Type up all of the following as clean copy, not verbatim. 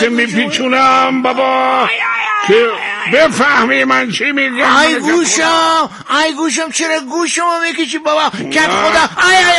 میپیچونم بابا که بفهمی من چی میگم. ای گوشم چرا گوشمو میکشی بابا؟ کت خدا.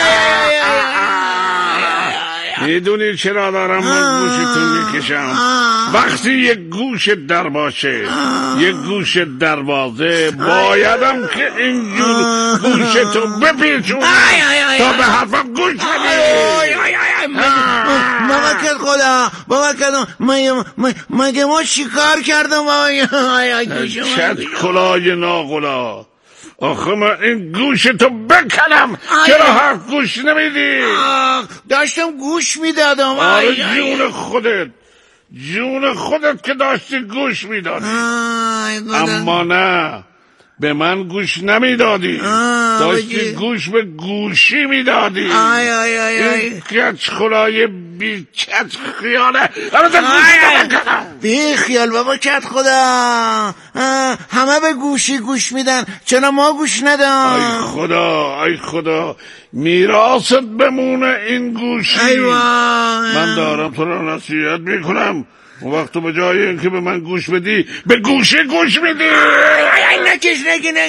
میدونی چرا دارم با گوشتون میکشم؟ وقتی یک گوش در باشه، یک گوش دروازه، بایدم که اینجور گوشتو بپیچونم تا به حرفم گوش بدی. بابا کت خدا، بابا کت مگه ما چیکار کردم بابا؟ چت کلای ناقلا، آخه من این گوشتو بکنم. چرا حرف گوش نمیدی؟ داشتم گوش میدادم. آره جون خودت که داشتی گوش میدادی، اما نه به من گوش نمیدادی، داشتی گوش به گوشی میدادی. این کچ خلای بی کت خیاله. بی خیال بابا کت خدا، همه به گوشی گوش میدن، چرا ما گوش ندن؟ ای خدا میراثت بمونه این گوشی. من دارم تو رو نصیحت میکنم، اون وقت تو به جای اینکه به من گوش بدی به گوشی گوش میدی. نکش.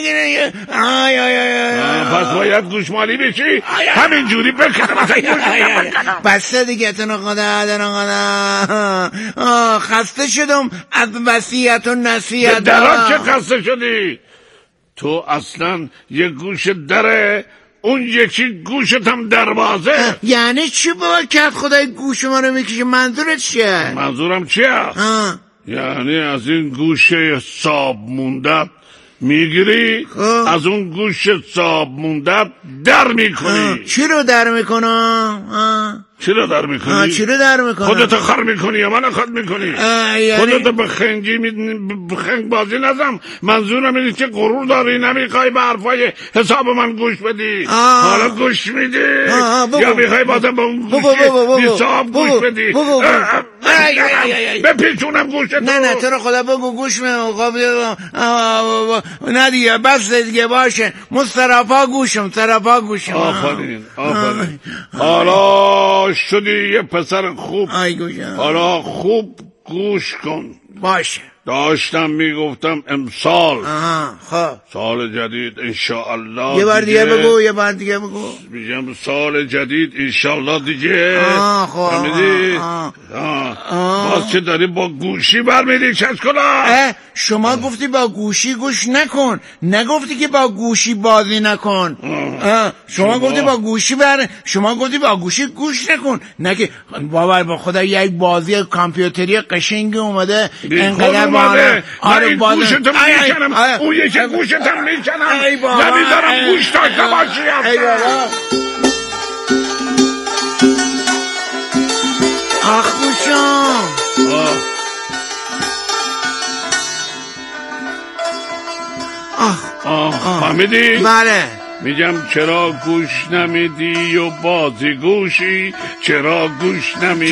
پس باید گوشمالی بشی، همین جوری بکنم. بسته دیگه تنو خدا. خسته شدم از وصیت و نصیحت. درات که خسته شدی؟ تو اصلا یه گوش دره، اون یکی گوشت هم دروازه. یعنی چی بابا کت خدای گوش ما رو میکشه؟ منظورت چیه؟ منظورم چیه؟ یعنی از این گوشه صاب موندت میگیری، از اون گوش صاب موندت در میکنی. چی رو در میکنم؟ چی رو در میکنی؟ خودت خر میکنی یا من خر میکنی؟ خودت به خنگ بازی نزم. منظورم اینه که غرور داری، نمیخوای به حرفای حساب من گوش بدی. حالا گوش میدی یا میخوای بازم به اون گوش حساب گوش بدی؟ بپیچونم گوشت. نه تو رو خدا بگو گوش نه دیگه بس دیگه باشه. طرفا گوشم. آفرین. حالا شدی یه پسر خوب، حالا خوب گوش کن. باشه. داشتم میگفتم امسال سال جدید انشاءالله. یه بار دیگه بگو. میگم سال جدید انشاءالله دیگه. فهمیدی؟ باز چه داری با گوشی برمیدی چشکلا؟ شما گفتی با گوشی گوش نکن، نگفتی که با گوشی بازی نکن. شما گفتی با گوشی شما گفتی با گوشی گوش نکن، نه که باور با خدا یک بازی کامپیوتری قشنگی اومده انقدر آره گوشتم میکنم، اون یکی گوشتم میکنم، نمیذارم گوش داشته باشی. ای بابا آخ گوشم. فهمیدی؟ بله. میگم چرا گوش نمیدی و بازی گوشی؟ چرا گوش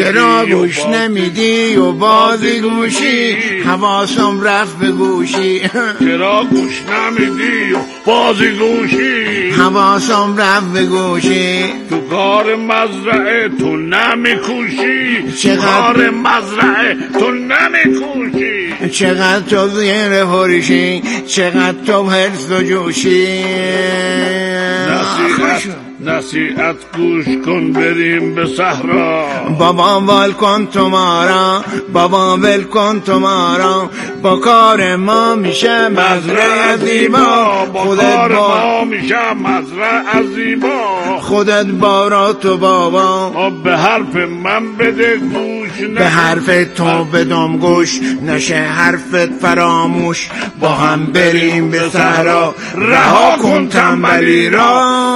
نمیدی و بازی گوشی؟ حواسم رفت به گوشی. چرا گوش نمیدی و بازی گوشی؟ حواسم رفت به گوشی. تو کار مزرعه تو نمیکوشی، کار مزرعه تو نمیکوشی. چقدر تو زیر هوشی، چقدر تو حرص و جوشی. نصیحت گوش کن بریم به صحرا. بابا ول کن تو مارا، با کار ما میشه مزرعه زیبا. کار ما میشه مزرعه زیبا. خودت بارا تو بابا، به حرف من بده گوش، به حرف تو بدم گوش، نشه حرفت فراموش. با هم بریم به صحرا، رها کن تنبلی را.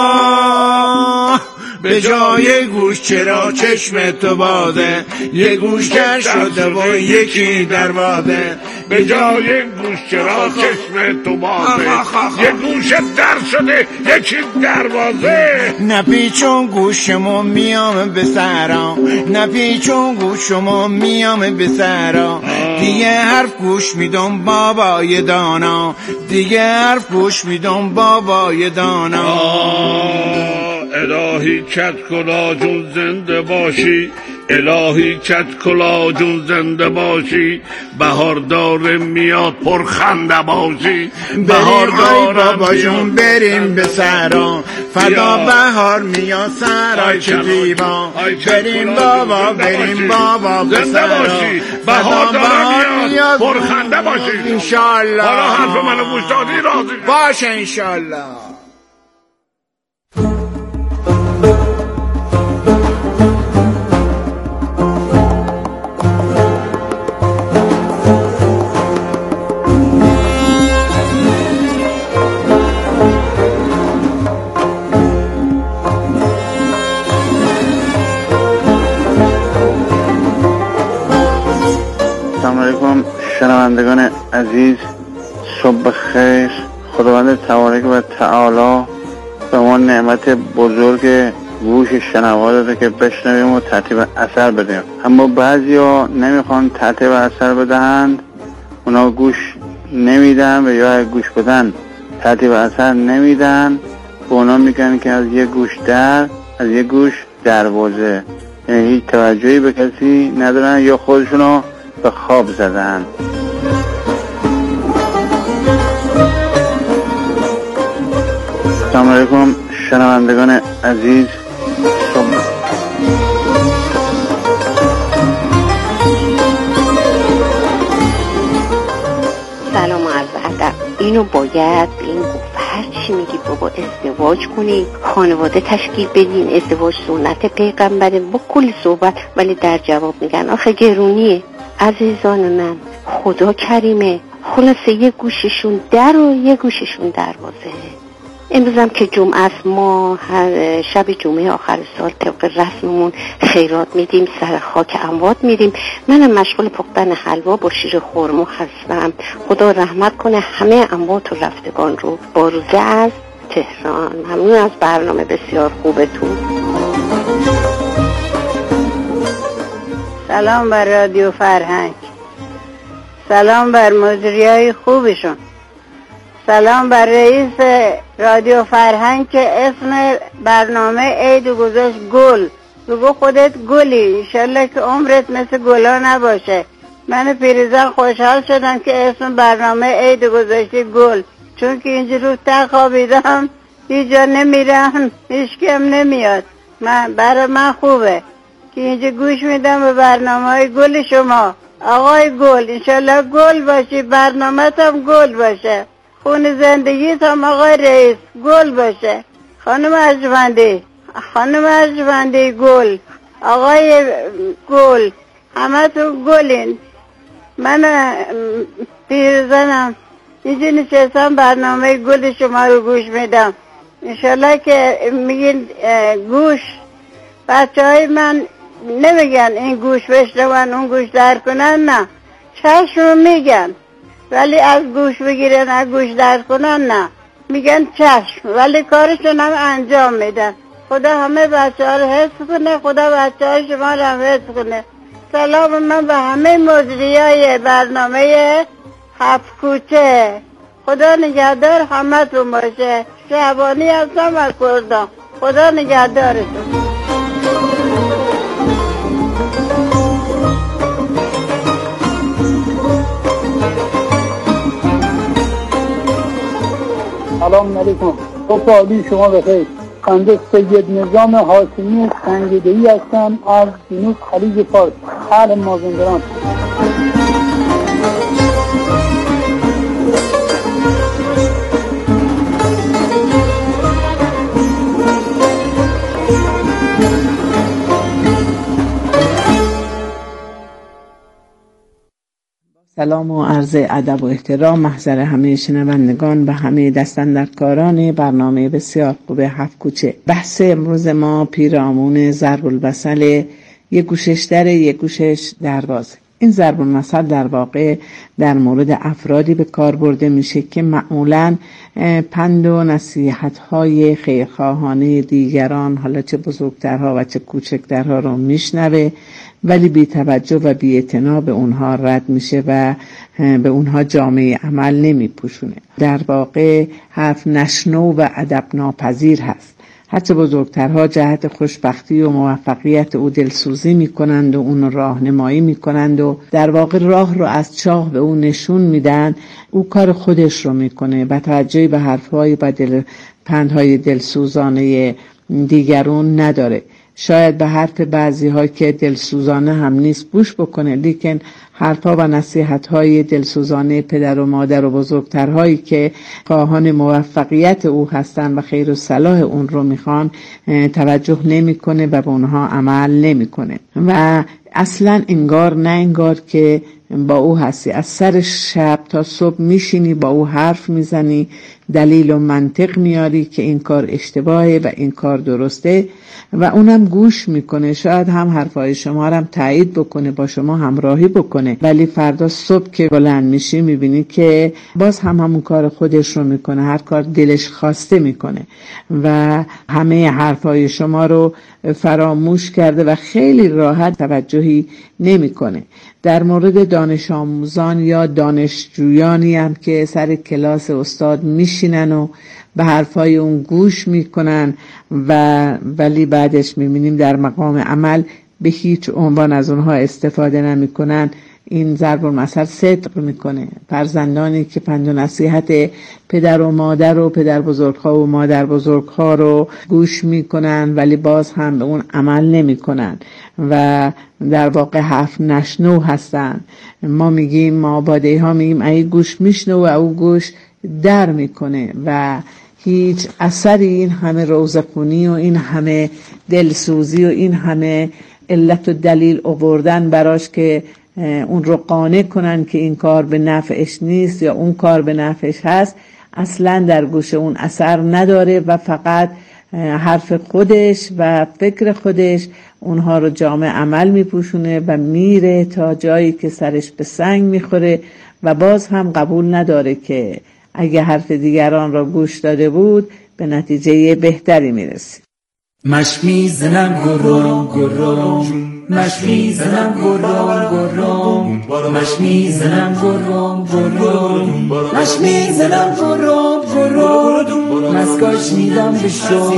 به جای گوش چرا چشم تو بازه؟ یه گوش در شده و یکی دروازه. به جای گوش چرا چشم تو بازه؟ یه گوش در شده یکی دروازه. نپیچون گوشمو میام به سرا، نپیچون گوشمو میام به سرا. دیگه حرف گوش میدم بابای دانا، دیگه حرف گوش میدم بابای دانا. الهی کت کلا جون زنده باشی، الهی کت کلا جون زنده باشی، بهار داره میاد پرخنده باشی. بهار داره بابا جون بریم به سرا، فدا بهار میاد سرا چه زیبا. بریم بابا بریم بابا به سرا، بهار داره میاد پرخنده باشی. انشالله. حالا حرف منو گوش دادی راضی باشه انشالله. سلام علیکم شنوندگان عزیز، صبح خیر. خداوند تبارک و تعالی به ما نعمت بزرگ گوش شنوا داده که بشنویم و ترتیب اثر بدیم، اما بعضیا نمیخوان ترتیب اثر بدهند، اونا گوش نمیدن و یا گوش بدن ترتیب اثر نمیدن، به اونا میگن که از یه گوش در، از یه گوش دروازه، یعنی هیچ توجهی به کسی ندارن یا خودشونو به خواب زدن. سلام علیکم شنوندگان عزیز، سلام و عرض ادب. اینو باید به این گفت هر چی میگی بابا ازدواج کنی، خانواده تشکیل بدین، ازدواج سنت پیغمبره، با کلی صحبت، ولی در جواب میگن آخه گرونیه. عزیزان من خدا کریمه، خلاصه یه گوششون در و یه گوششون دروازه. امروزم که جمعه است، ما هر شب جمعه آخر سال طبق رسممون خیرات میدیم، سر خاک اموات میریم. منم مشغول پختن حلوا با شیر خرما هستم. خدا رحمت کنه همه اموات و رفتگان رو. باروزه از تهران. ممنون از برنامه بسیار خوبتون. سلام بر رادیو فرهنگ، سلام بر مجریای خوبشون، سلام بر رئیس رادیو فرهنگ که اسم برنامه عید گذاشت گل. بگو خودت گلی، انشالله که عمرت مثل گلا نباشه. من پیرزن خوشحال شدم که اسم برنامه عید گذاشتی گل، چون که اینجا رو تخت خوابیدم، هیچ جا نمیرم، هیچ کم نمیاد. برای من خوبه که اینجا گوش میدم به برنامه های گل شما. آقای گل، انشالله گل باشی، برنامه هم گل باشه، خون زندگیت هم آقای رئیس گل باشه. خانم ارجمندی گل، آقای گل، همه تو گلین. من پیرزنم اینجا نشستم برنامه گل شما رو گوش میدم. انشالله که میگین گوش، بچه های من نمیگن این گوش بشنون اون گوش در کنن، نه، چشم میگن ولی از گوش بگیرن از گوش در کنن نه، میگن چشم ولی کارشون هم انجام میدن. خدا همه بچه ها رو حفظ کنه، خدا بچه های شما رو هم حفظ کنه. سلام من به همه مجریای برنامه هفت کوچه. خدا نگهدار همه تون باشه. شعبانی هستم از کردان. خدا نگهدارتون. سلام علیکم. صبح عالی شما بخیر. بنده سید نظام هاشمی سنگدهی هستم از جنوب خلیج فارس، حال مازندران. سلام و عرض ادب و احترام محضر همه شنوندگان و همه دستاندرکاران برنامه بسیار خوب هفت کوچه. بحث امروز ما پیرامون ضرب المثل یک گوشش در یک گوشش دروازه. این ضرب المثل در واقع در مورد افرادی به کار برده میشه که معمولاً پند و نصیحت‌های خیرخواهانه دیگران، حالا چه بزرگترها و چه کوچکترها رو میشنوه ولی بی توجه و بی اعتنا به اونها رد میشه و به اونها جامعه عمل نمی پوشونه. در واقع حرف نشنو و ادب ناپذیر هست. هرچه بزرگترها جهت خوشبختی و موفقیت او دلسوزی میکنند و اون راهنمایی میکنند و در واقع راه رو از چاه به اون نشون میدن، او کار خودش رو میکنه با توجهی به حرفهای و پندهای دلسوزانه دیگرون نداره. شاید به حرف بعضی‌ها که دلسوزانه هم نیست گوش بکنه، لیکن حرفا و نصیحت‌های دلسوزانه پدر و مادر و بزرگترهایی که خواهان موفقیت او هستن و خیر و صلاح اون رو میخوان توجه نمیکنه و به اونها عمل نمیکنه و اصلا انگار که با او هستی. از سر شب تا صبح میشینی با او حرف میزنی، دلیل و منطق میاری که این کار اشتباهه و این کار درسته و اونم گوش میکنه. شاید هم حرفای شما رو هم تایید بکنه، با شما همراهی بکنه، ولی فردا صبح که بلند میشی میبینی که باز همون کار خودش رو میکنه، هر کار دلش خواسته میکنه و همه حرفای شما رو فراموش کرده و خیلی راحت توجهی نمیکنه. در مورد دانش آموزان یا دانشجویانی هم که سر کلاس استاد میشینن و به حرفای اون گوش میکنن ولی بعدش میبینیم در مقام عمل به هیچ عنوان از اونها استفاده نمیکنن، این ضرب المثل صدق میکنه. فرزندانی که پند و نصیحت پدر و مادر و پدر بزرگها و مادر بزرگها رو گوش میکنن ولی باز هم به اون عمل نمیکنن و در واقع حرف نشنو هستن. ما میگیم، ما آباده‌ای ها میگیم ای گوش میشنو و او گوش در میکنه و هیچ اثری این همه روزخونی و این همه دلسوزی و این همه علت و دلیل آوردن براش که اون رو قانع کنن که این کار به نفعش نیست یا اون کار به نفعش هست، اصلا در گوش اون اثر نداره و فقط حرف خودش و فکر خودش اونها رو جامع عمل میپوشونه و میره تا جایی که سرش به سنگ میخوره و باز هم قبول نداره که اگه حرف دیگران را گوش داده بود به نتیجه بهتری میرسید. مش میزنم گرم گرم، مش میزنم گرم گرم، مش میزنم گرم گرم، مش میزنم گرم گرم، مسکاش میدم به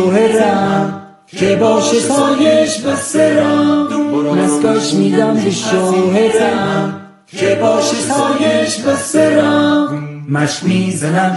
شوهرم که باشه سایش بسرم، مسکاش میدم به شوهرم که باشه سایش بسرم. مش میزنم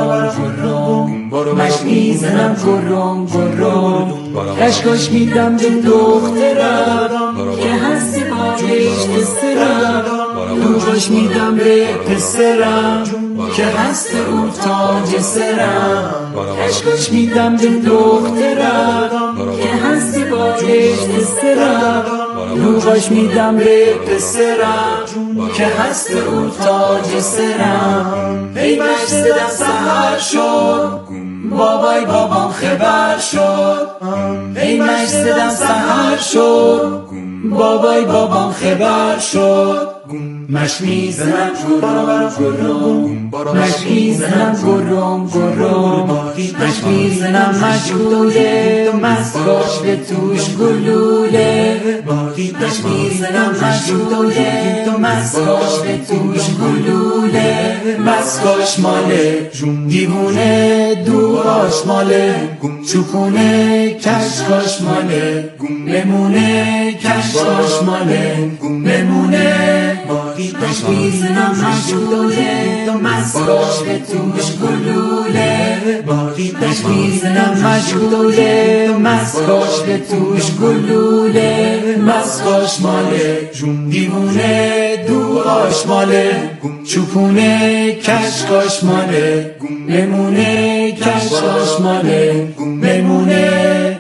گرم گرم، مش میزنم گرم گرم، کشکاش میدم به دخترم که هستی باش بسرم، دوغاش میدم به پسرم که هست او تاج سرم، کشکاش میدم به دخترم که هستی باش بسرم، دوغاش میدم به پسرم که هست او تاج سرم. ای مشتدم سحر شد بابای بابام خبر شد، ای مشتدم سحر شد بابای بابام خبر شد. مش میزنم گرم گرم، مش میزنم گرم گرم، مش میزنم مشغوله مسکاش به توش گلوله، مش میزنم مشغوله مسکاش به توش گلوله، مسکاش ماله دیوونه دوغاش ماله چوپونه، کشکاش ماله بمونه، کشکاش ماله بمونه. مش میزنم مشغوله مسکاش به توش گلوله، مش میزنم مشغوله مسکاش به توش گلوله، مسکاش ماله دیوونه دوغاش ماله چوپونه، کشکاش ماله بمونه، کشکاش ماله بمونه.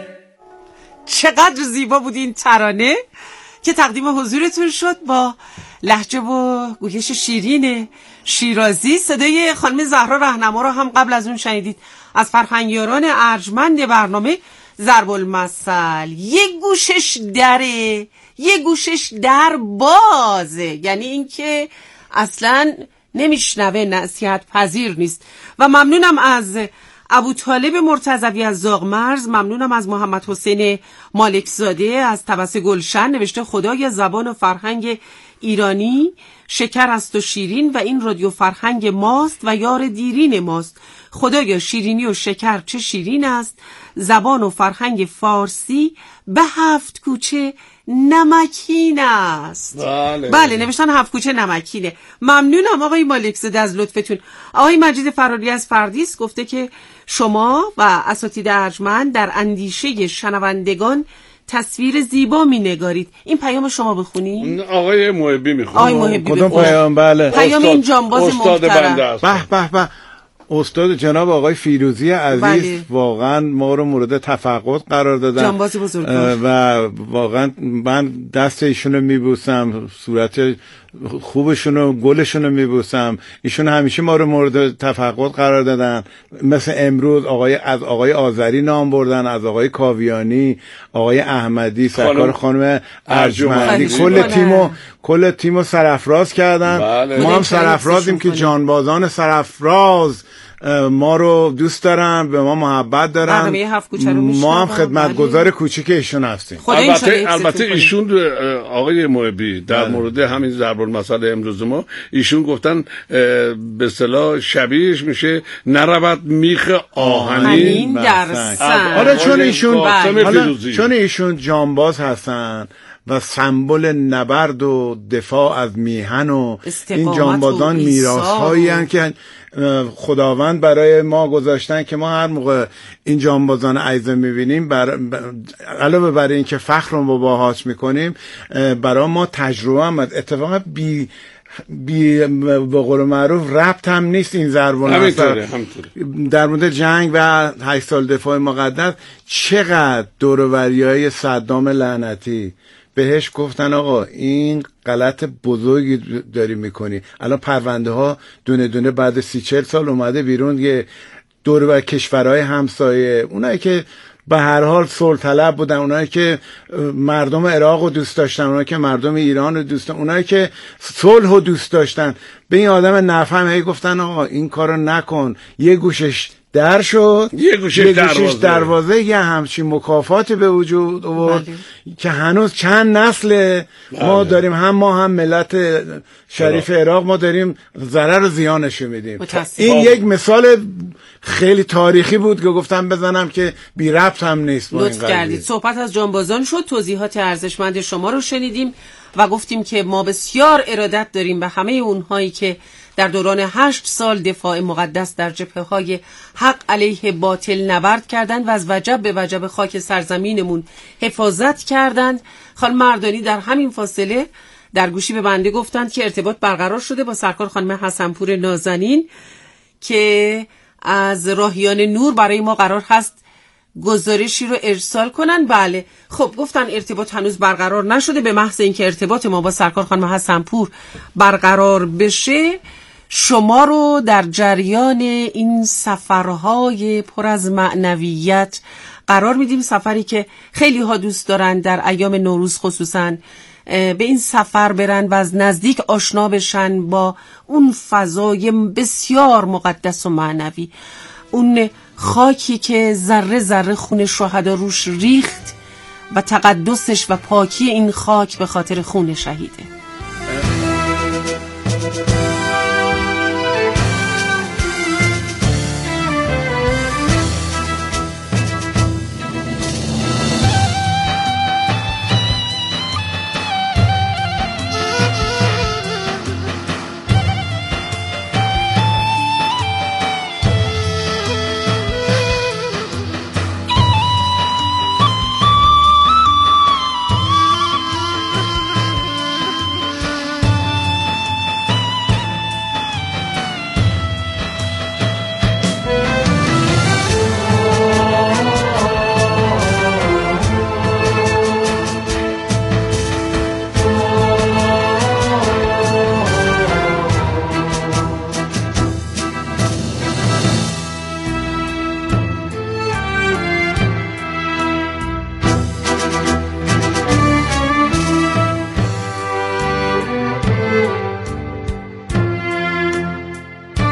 چقدر زیبا بود این ترانه که تقدیم حضورتون شد با لهجه و گویش شیرین شیرازی. صدای خانم زهرا رهنما رو هم قبل از اون شنیدید از فرهنگیاران ارجمند برنامه ضرب المثل. یک گوشش دره، یک گوشش در بازه، یعنی اینکه اصلا نمیشنوه، نصیحت پذیر نیست. و ممنونم از ابوطالب مرتضوی از زاغمرز، ممنونم از محمد حسین مالکزاده از طبس گلشن، نوشته خدای زبان و فرهنگ ایرانی شکر است و شیرین و این رادیو فرهنگ ماست و یار دیرین ماست. خدایا شیرینی و شکر چه شیرین است، زبان و فرهنگ فارسی به 7 کوچه نمکین است. بله نوشتن 7 کوچه نمکینه. ممنونم آقای مالکزاده از لطفتون. آقای مجید فراری از فردیس گفته که شما و اساتید ارجمند در اندیشه شنوندگان تصویر زیبا می نگارید. این پیام شما بخونید. آقای محبی میخونه. آقای محبی کدوم پیام؟ بله پیام این جانباز محترم. به به استاد جناب آقای فیروزی عزیز. بله. واقعا ما رو مورد تفقد قرار دادن. جانباز بزرگوار. و واقعا من دست ایشون رو میبوسم، صورت خوبشون و گلشون رو میبوسم. ایشون همیشه ما رو مورد تفقد قرار دادن. مثل امروز از آقای آذری نام بردن، از آقای کاویانی، آقای احمدی، سرکار خانم ارجمندی، کل تیمو سرافراز کردن. بله. ما هم سرافرازیم که جانبازان سرافراز ما رو دوست دارن، به ما محبت دارن. ما هم خدمتگزار کوچیک ایشون هستیم. البته ایشون آقای محبی در مورد همین ضرب المثل امروز ما ایشون گفتن به اصطلاح شبیهش میشه نرود میخ آهنین در سن. آره چون ایشون جانباز هستن و سمبل نبرد و دفاع از میهن و این جانبازان میراث‌هایی هستند که خداوند برای ما گذاشتن که ما هر موقع این جانبازان عزیز میبینیم علاوه بر این که فخر رو باهاش میکنیم برای ما تجربه هم اتفاقا به قول معروف ربط هم نیست این ضرب المثل در مورد جنگ و 8 سال دفاع مقدس. چقدر دوروریای صدام لعنتی بهش گفتن آقا این غلط بزرگی داری میکنی. الان پرونده ها دونه دونه بعد 30-40 سال اومده بیرون، یه دور بر کشورهای همسایه، اونایی که به هر حال صلح طلب بودن، اونایی که مردم عراق رو دوست داشتن، اونایی که مردم ایران رو دوست داشتن، اونایی که صلح رو دوست داشتن، به این آدم نفهم هی گفتن آقا این کارو نکن. یه گوشش در شد، یه گوشش دروازه. یه همچین مکافاتی به وجود آورد که هنوز چند نسل ما داریم، هم ما هم ملت شریف عراق ما داریم ضرر و زیانش میدیم. این یک مثال خیلی تاریخی بود که گفتم بزنم که بی ربط هم نیست. لطف کردید. صحبت از جانبازان شد، توضیحات ارزشمند شما رو شنیدیم و گفتیم که ما بسیار ارادت داریم به همه اونهایی که در دوران 8 سال دفاع مقدس در جبهه‌های حق علیه باطل نبرد کردند و از وجب به وجب خاک سرزمینمون حفاظت کردند. خانم مردانی در همین فاصله در گوشی به بنده گفتند که ارتباط برقرار شده با سرکار خانم حسنپور نازنین که از راهیان نور برای ما قرار هست گزارشی رو ارسال کنن. بله خب گفتن ارتباط هنوز برقرار نشده. به محض اینکه ارتباط ما با سرکار خانم حسنپور برقرار بشه شما رو در جریان این سفرهای پر از معنویت قرار میدیم. سفری که خیلی ها دوست دارن در ایام نوروز خصوصا به این سفر برن و از نزدیک آشنا بشن با اون فضای بسیار مقدس و معنوی، اون خاکی که ذره ذره خون شهدا روش ریخت و تقدسش و پاکی این خاک به خاطر خون شهیده.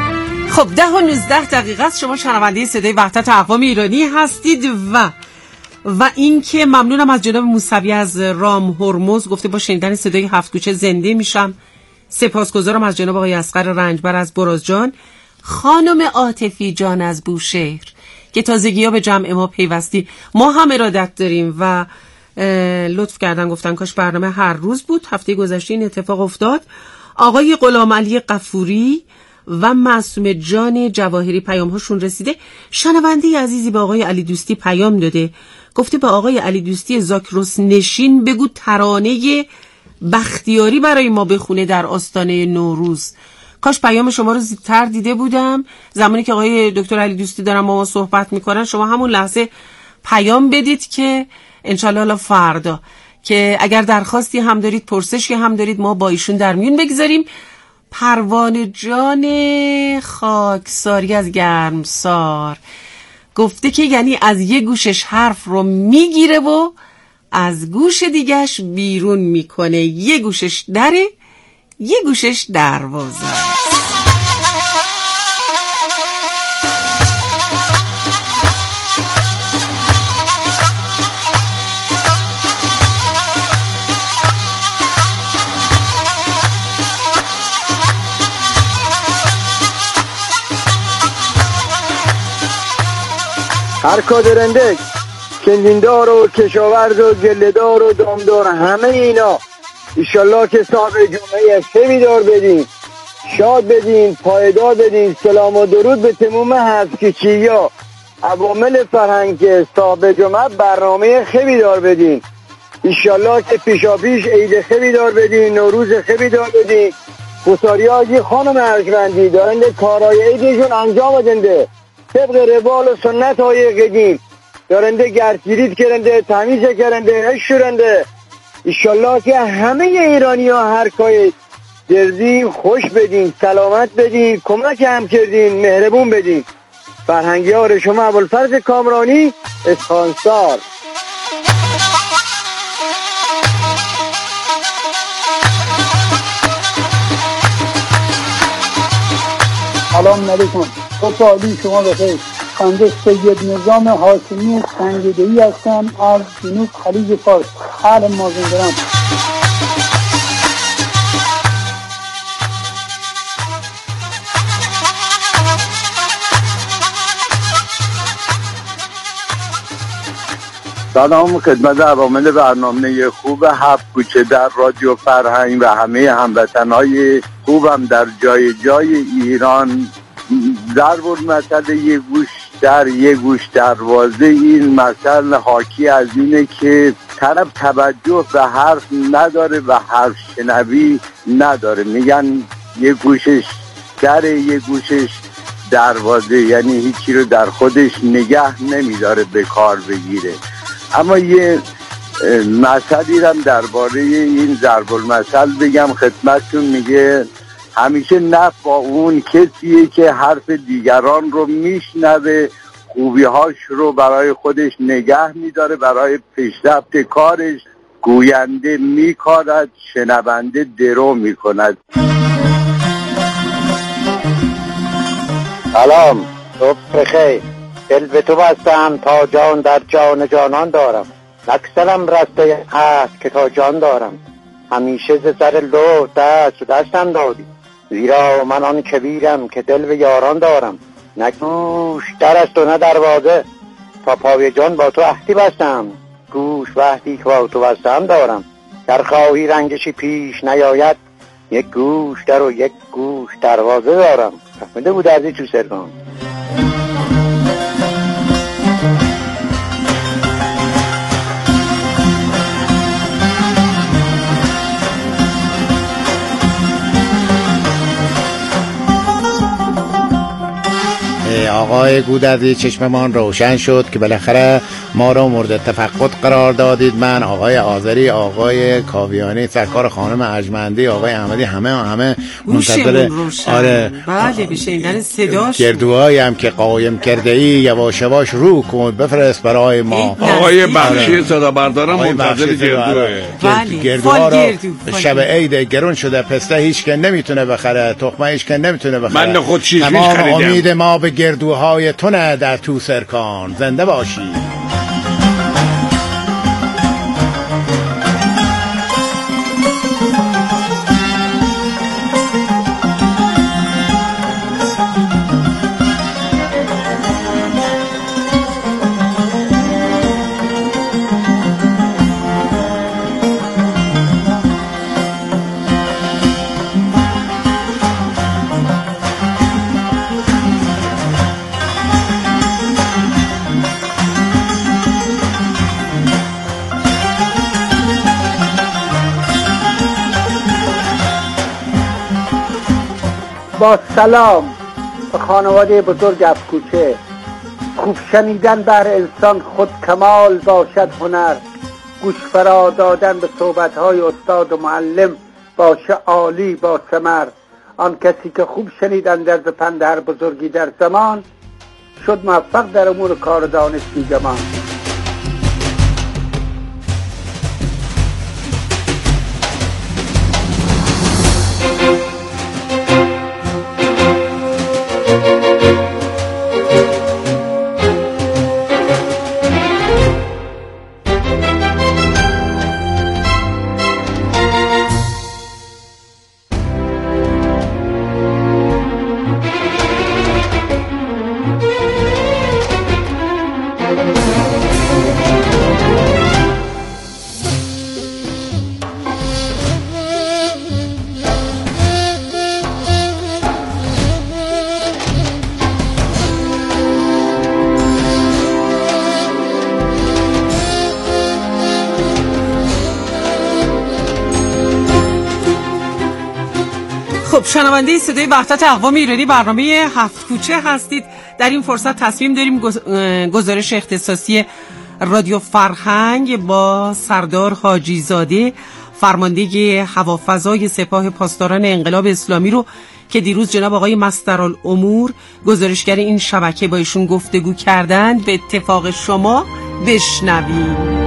خب 10:19 است. شما شنونده صدای وحدت اقوام ایرانی هستید و و اینکه ممنونم از جناب موسوی از رام هرمز، گفته با شنیدن صدای هفت کوچه زنده میشم. سپاسگزارم از جناب آقای اصغر رنجبر از برازجان. خانم عاطفی جان از بوشهر که تازگی‌ها به جمع ما پیوستی، ما هم ارادت داریم و لطف کردن گفتن کاش برنامه هر روز بود. هفته گذشته این اتفاق افتاد. آقای غلام علی قفوری و معصوم جان جواهری پیام‌هاشون رسیده. شنونده عزیزی به آقای علی دوستی پیام داده، گفته به آقای علی دوستی زاکروس نشین بگو ترانه بختیاری برای ما بخونه در آستانه نوروز. کاش پیام شما رو زودتر دیده بودم. زمانی که آقای دکتر علی دوستی دارن با ما صحبت میکنن شما همون لحظه پیام بدید که انشالله فردا که اگر درخواستی هم دارید، پرسشی هم دارید، ما با ایشون در میون بگذاریم. پروانه جان خاکساری از گرمسار گفته که یعنی از یه گوشش حرف رو میگیره و از گوش دیگش بیرون میکنه. یه گوشش دره، یه گوشش دروازه. هر کادرنده کندیندار و کشاورز و گله‌دار و دامدار همه اینا ایشالله که صاحب جمعه خیلیدار بدین، شاد بدین، پایدار بدین. سلام و درود به تمام هفت‌کیچی‌ها، عوامل فرهنگ صاحب جمعه برنامه خیلیدار بدین. ایشالله که پیشاپیش عید خیلیدار بدین، نوروز خیلیدار بدین. خساریاجی خانم ارجمندی دارنده کارهای عیدشون انجام بدنده طبق روال و سنت های قدیم، دارنده گردگیریت کرنده، تمیز کرنده، اشورنده. ایشالله که همه ایرانی ها هر کاری دردین خوش بدین، سلامت بدین، کمک هم کردین، مهربون بدین. فرهنگی ها شما ابوالفضل کامرانی اسخانسار. سلام علیکم. صبح عالی شما بخیر. خانده سید نظام حاکمی سنگدهی هستم از جنوب خلیج فارس، حال مازندران. سلام خدمت عوامل برنامه خوب هفت کوچه در رادیو فرهنگ و همه هموطنهای خوبم در جای جای ایران. ضرب المثل یه گوش در یه گوش دروازه، این مثل حاکی از اینه که طرف توجه به حرف نداره و حرف شنوی نداره. میگن یه گوشش در یه گوشش دروازه، یعنی هیچی رو در خودش نگه نمیداره به کار بگیره. اما یه مثلی هم درباره این ضرب المثل بگم خدمتتون. میگه همیشه نفع با اون کسیه که حرف دیگران رو میشنوه، خوبی‌هاش رو برای خودش نگه میداره، برای پیشرفت کارش گوینده میکارد، شنونده درو میکند. سلام، صبح بخیر. دل به تو بستم تا جان در جان جانان دارم، نکسلم رسته هست که تا جان دارم. همیشه ز سر لو دستم دادی، زیرا من آن کبیرم که دل به یاران دارم. نه گوش در است و نه دروازه، تا پای جان با تو عهدی بستم. گوش وحدی که با تو بستم دارم، در خواهی رنگشی پیش نیاید، یک گوش در و یک گوش دروازه دارم. فهمیده بود از این تو سرگان. آقای گودرزی چشممان روشن شد که بالاخره ما رو مورد تفقد قرار دادید. من، آقای آذری، آقای کاویانی، سرکار خانم ارجمندی، آقای احمدی، همه منتظر آره بله بشنیدن صداش. گردوهایی هم که قایم کرده ای یواش یواش رو کن بفرست برای ما. آقای بخشی صدا بردارم منتظر گردوه. گردوها رو شب عید گرون شده، پسته هیچ که نمیتونه بخره، تخمه هیچ که نمیتونه بخره. من خود چیز تمام امید ما به گردوهای تو نه در تو سرکان. زنده باشی. با سلام به خانواده بزرگ افکوچه. خوب شنیدن بر انسان خود کمال باشد هنر، گوش فرا دادن به صحبت‌های استاد و معلم باشه عالی با ثمر. آن کسی که خوب شنیدن در پند هر بزرگی در زمان، شد موفق در امور کار دانش بی گمان. شنونده صدای وحدت اقوام ایرانی برنامه هفت کوچه هستید. در این فرصت تصمیم داریم گزارش اختصاصی رادیو فرهنگ با سردار حاجی زاده، فرمانده هوافضای سپاه پاسداران انقلاب اسلامی رو که دیروز جناب آقای مصدرالامور گزارشگر این شبکه با ایشون گفتگو کردن به اتفاق شما بشنویم.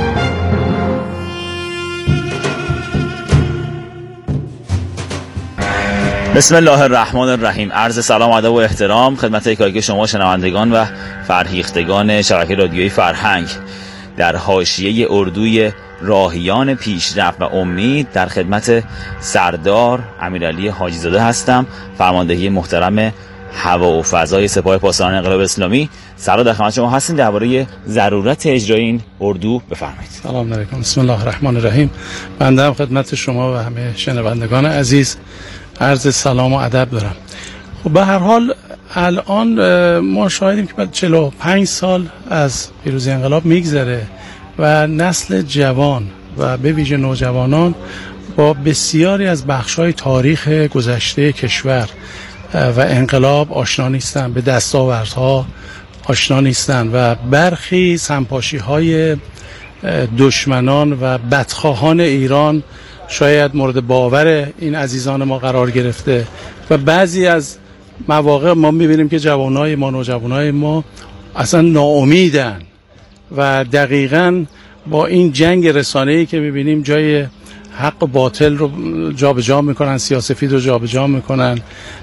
بسم الله الرحمن الرحیم. عرض سلام و ادب و احترام خدمت یکایک شما شنوندگان و فرهیختگان شبکه رادیویی فرهنگ. در حاشیه اردوی راهیان پیشرفت و امید در خدمت سردار امیرعلی حاجی زاده هستم، فرماندهی محترم هوا و فضای سپاه پاسداران انقلاب اسلامی. سلام، در خدمت شما هستیم. درباره ضرورت اجرای این اردو بفرمایید. سلام علیکم. بسم الله الرحمن الرحیم. بنده هم خدمت شما و همه شنوندگان عزیز عرض سلام و ادب دارم. خب به هر حال الان ما شاهدیم که بعد 45 سال از پیروزی انقلاب میگذره و نسل جوان و به ویژه نوجوانان با بسیاری از بخش‌های تاریخ گذشته کشور و انقلاب آشنا نیستن، به دستاوردها آشنا نیستن و برخی سمپاشی‌های دشمنان و بدخواهان ایران شاید مورد باور این عزیزان ما قرار گرفته و بعضی از مواقع ما میبینیم که جوانای ما، نوجوانای ما اصلا ناامیدن و دقیقاً با این جنگ رسانه‌ای که میبینیم جای حق و باطل رو جابجا میکنن، سیاه‌سفید رو جابجا میکنن،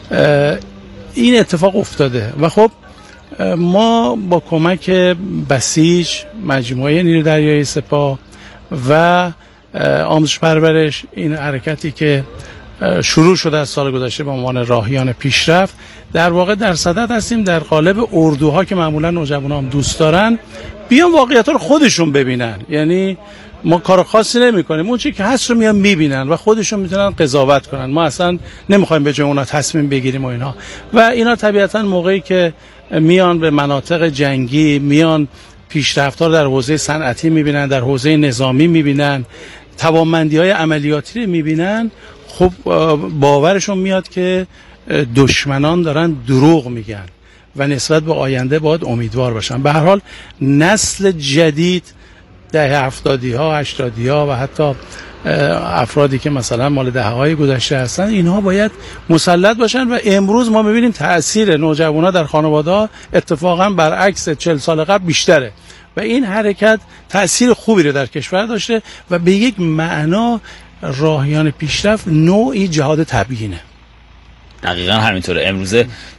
این اتفاق افتاده و خب ما با کمک بسیج، مجموعه نیروی دریایی سپاه و آموزش پرورش، این حرکتی که شروع شده از سال گذشته به عنوان راهیان پیشرفت، در واقع در صدد هستیم در قالب اردوها که معمولا نوجوانان دوست دارن بیان واقعیت رو خودشون ببینن. یعنی ما کار خاصی نمی کنیم، اون چیزی که هست رو میان میبینن و خودشون میتونن قضاوت کنن. ما اصلا نمیخوایم به جای اونا تصمیم بگیریم و اینها. و اینا طبیعتا موقعی که میان به مناطق جنگی، میان پیشرفت‌ها در حوزه صنعتی میبینن، در حوزه نظامی میبینن، توانمندی‌های عملیاتی رو میبینن، خب باورشون میاد که دشمنان دارن دروغ میگن و نسبت به آینده باید امیدوار باشن. به هر حال نسل جدید، دهه 70ها، 80ها و حتی افرادی که مثلا مال دهه‌های گذشته هستن، اینها باید مسلط باشن و امروز ما میبینیم تأثیر نوجوان‌ها در خانواده‌ها اتفاقا برعکس 40 سال قبل بیشتره و این حرکت تأثیر خوبی رو در کشور داشته و به یک معنا راهیان پیشرفت نوعی جهاد تبیینه. دقیقا همینطوره. امروزه